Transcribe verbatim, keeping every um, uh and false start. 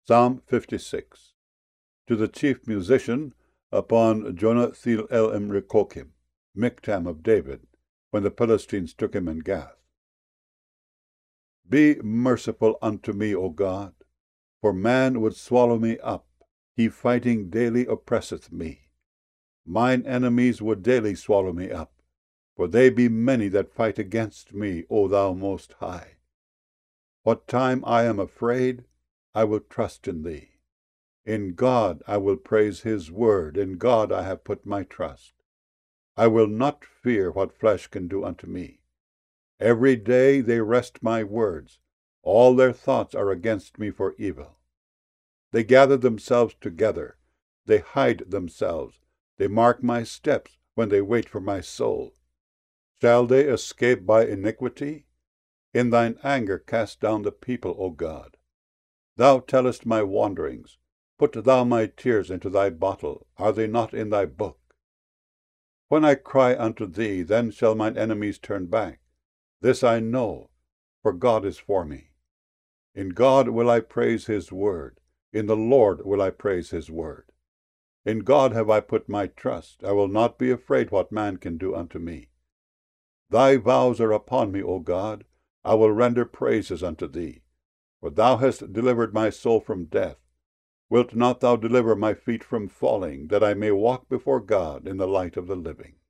Psalm fifty-six. To the chief musician, upon Jonathil el Emrikokim, Miktam of David, when the Philistines took him in Gath. Be merciful unto me, O God, for man would swallow me up. He fighting daily oppresseth me. Mine enemies would daily swallow me up, for they be many that fight against me, O thou Most High. What time I am afraid, I will trust in thee. In God I will praise his word, in God I have put my trust. I will not fear what flesh can do unto me. Every day they wrest my words, all their thoughts are against me for evil. They gather themselves together, they hide themselves, they mark my steps when they wait for my soul. Shall they escape by iniquity? In thine anger cast down the people, O God. Thou tellest my wanderings. Put thou my tears into thy bottle. Are they not in thy book? When I cry unto thee, then shall mine enemies turn back. This I know, for God is for me. In God will I praise his word. In the Lord will I praise his word. In God have I put my trust. I will not be afraid what man can do unto me. Thy vows are upon me, O God. I will render praises unto thee. For thou hast delivered my soul from death. Wilt not thou deliver my feet from falling, that I may walk before God in the light of the living?